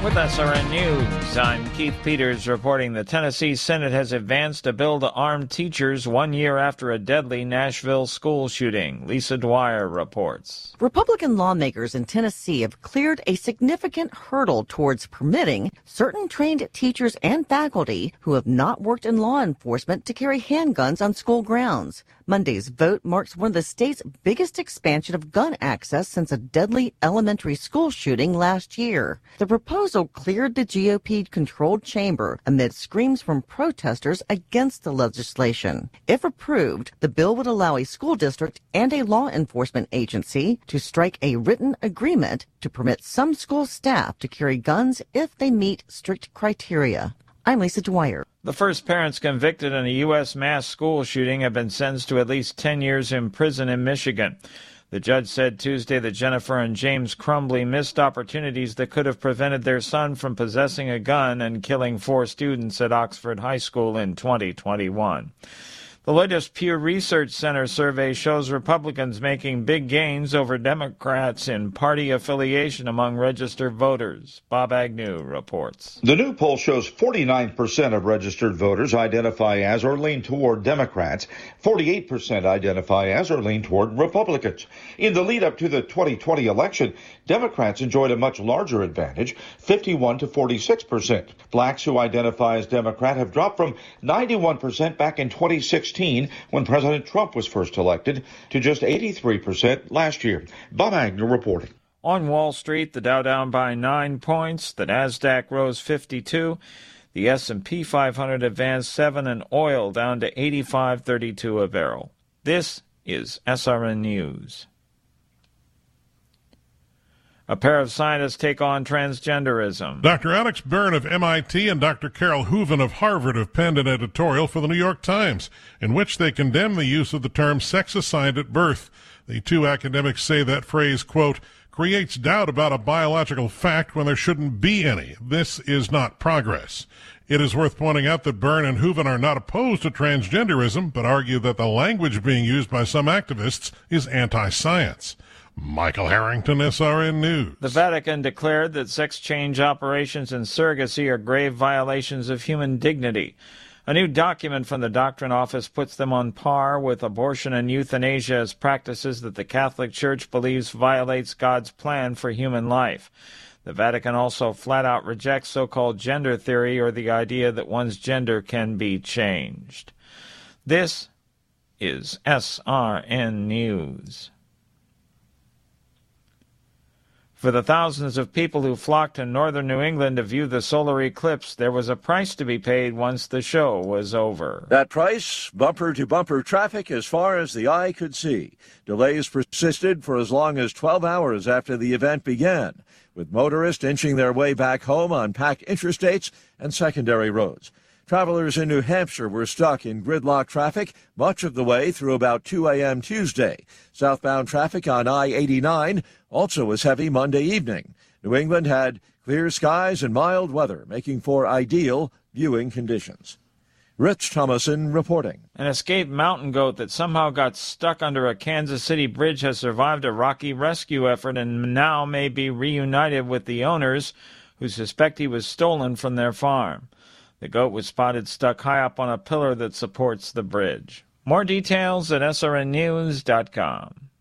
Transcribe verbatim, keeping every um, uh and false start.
With S R N News, I'm Keith Peters reporting the Tennessee Senate has advanced a bill to arm teachers one year after a deadly Nashville school shooting. Lisa Dwyer reports. Republican lawmakers in Tennessee have cleared a significant hurdle towards permitting certain trained teachers and faculty who have not worked in law enforcement to carry handguns on school grounds. Monday's vote marks one of the state's biggest expansion of gun access since a deadly elementary school shooting last year. The proposal cleared the G O P-controlled chamber amid screams from protesters against the legislation. If approved, the bill would allow a school district and a law enforcement agency to strike a written agreement to permit some school staff to carry guns if they meet strict criteria. I'm Lisa Dwyer. The first parents convicted in a U S mass school shooting have been sentenced to at least ten years in prison in Michigan. The judge said Tuesday that Jennifer and James Crumbly missed opportunities that could have prevented their son from possessing a gun and killing four students at Oxford High School in twenty twenty-one. The latest Pew Research Center survey shows Republicans making big gains over Democrats in party affiliation among registered voters. Bob Agnew reports. The new poll shows forty-nine percent of registered voters identify as or lean toward Democrats. forty-eight percent identify as or lean toward Republicans. In the lead up to the twenty twenty election, Democrats enjoyed a much larger advantage, fifty-one to forty-six percent. Blacks who identify as Democrat have dropped from ninety-one percent back in twenty sixteen when President Trump was first elected to just eighty-three percent last year. Bob Agnew reporting. On Wall Street, the Dow down by nine points, the Nasdaq rose fifty-two, the S and P five hundred advanced seven, and oil down to eighty-five thirty-two a barrel. This is S R N News. A pair of scientists take on transgenderism. Doctor Alex Byrne of M I T and Doctor Carol Hooven of Harvard have penned an editorial for the New York Times in which they condemn the use of the term sex assigned at birth. The two academics say that phrase, quote, creates doubt about a biological fact when there shouldn't be any. This is not progress. It is worth pointing out that Byrne and Hooven are not opposed to transgenderism, but argue that the language being used by some activists is anti-science. Michael Harrington, S R N News. The Vatican declared that sex change operations and surrogacy are grave violations of human dignity. A new document from the Doctrine Office puts them on par with abortion and euthanasia as practices that the Catholic Church believes violates God's plan for human life. The Vatican also flat out rejects so-called gender theory or the idea that one's gender can be changed. This is S R N News. For the thousands of people who flocked to northern New England to view the solar eclipse, there was a price to be paid once the show was over. That price, bumper-to-bumper traffic as far as the eye could see. Delays persisted for as long as twelve hours after the event began, with motorists inching their way back home on packed interstates and secondary roads. Travelers in New Hampshire were stuck in gridlock traffic much of the way through about two a.m. Tuesday. Southbound traffic on I eighty-nine also was heavy Monday evening. New England had clear skies and mild weather, making for ideal viewing conditions. Rich Thomason reporting. An escaped mountain goat that somehow got stuck under a Kansas City bridge has survived a rocky rescue effort and now may be reunited with the owners who suspect he was stolen from their farm. The goat was spotted stuck high up on a pillar that supports the bridge. More details at S R N news dot com.